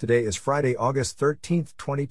Today is Friday, August 13,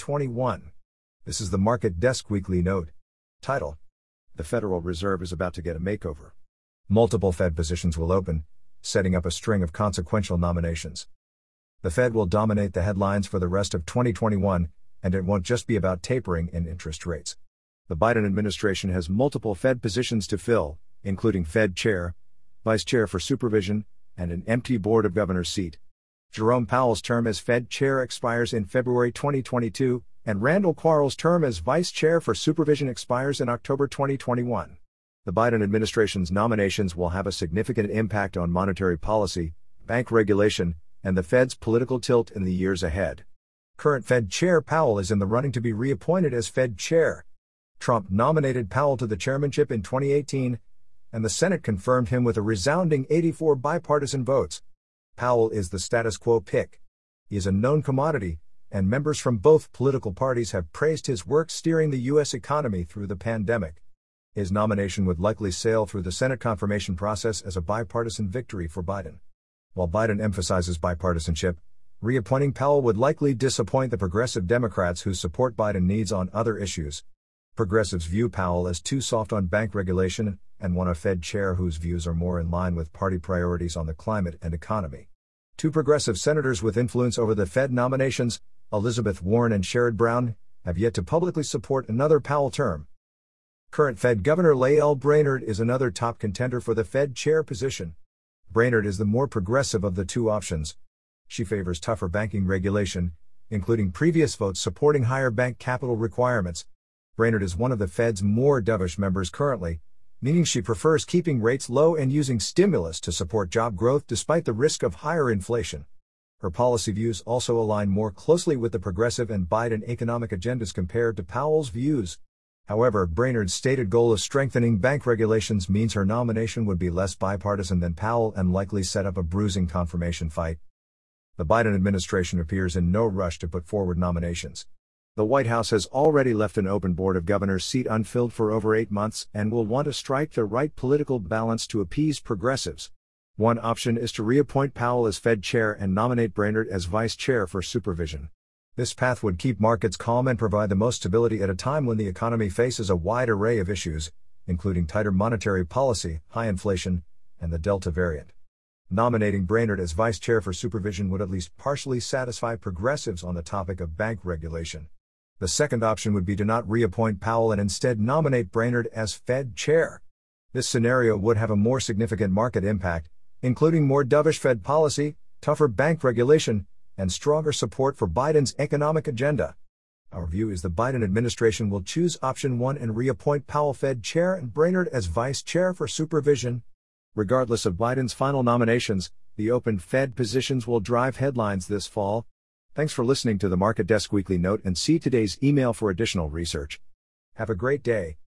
2021. This is the Market Desk Weekly Note. Title: The Federal Reserve is about to get a makeover. Multiple Fed positions will open, setting up a string of consequential nominations. The Fed will dominate the headlines for the rest of 2021, and it won't just be about tapering in interest rates. The Biden administration has multiple Fed positions to fill, including Fed Chair, Vice Chair for Supervision, and an empty Board of Governors seat. Jerome Powell's term as Fed Chair expires in February 2022, and Randall Quarles' term as Vice Chair for Supervision expires in October 2021. The Biden administration's nominations will have a significant impact on monetary policy, bank regulation, and the Fed's political tilt in the years ahead. Current Fed Chair Powell is in the running to be reappointed as Fed Chair. Trump nominated Powell to the chairmanship in 2018, and the Senate confirmed him with a resounding 84 bipartisan votes. Powell is the status quo pick. He is a known commodity, and members from both political parties have praised his work steering the U.S. economy through the pandemic. His nomination would likely sail through the Senate confirmation process as a bipartisan victory for Biden. While Biden emphasizes bipartisanship, reappointing Powell would likely disappoint the progressive Democrats who support Biden needs on other issues. Progressives view Powell as too soft on bank regulation and want a Fed chair whose views are more in line with party priorities on the climate and economy. Two progressive senators with influence over the Fed nominations, Elizabeth Warren and Sherrod Brown, have yet to publicly support another Powell term. Current Fed Governor Lael Brainard is another top contender for the Fed chair position. Brainard is the more progressive of the two options. She favors tougher banking regulation, including previous votes supporting higher bank capital requirements. Brainard is one of the Fed's more dovish members currently, meaning she prefers keeping rates low and using stimulus to support job growth despite the risk of higher inflation. Her policy views also align more closely with the progressive and Biden economic agendas compared to Powell's views. However, Brainard's stated goal of strengthening bank regulations means her nomination would be less bipartisan than Powell and likely set up a bruising confirmation fight. The Biden administration appears in no rush to put forward nominations. The White House has already left an open Board of Governors seat unfilled for over 8 months and will want to strike the right political balance to appease progressives. One option is to reappoint Powell as Fed Chair and nominate Brainard as Vice Chair for Supervision. This path would keep markets calm and provide the most stability at a time when the economy faces a wide array of issues, including tighter monetary policy, high inflation, and the Delta variant. Nominating Brainard as Vice Chair for Supervision would at least partially satisfy progressives on the topic of bank regulation. The second option would be to not reappoint Powell and instead nominate Brainard as Fed Chair. This scenario would have a more significant market impact, including more dovish Fed policy, tougher bank regulation, and stronger support for Biden's economic agenda. Our view is the Biden administration will choose option 1 and reappoint Powell Fed Chair and Brainard as Vice Chair for Supervision. Regardless of Biden's final nominations, the open Fed positions will drive headlines this fall. Thanks for listening to the Market Desk Weekly Note and see today's email for additional research. Have a great day.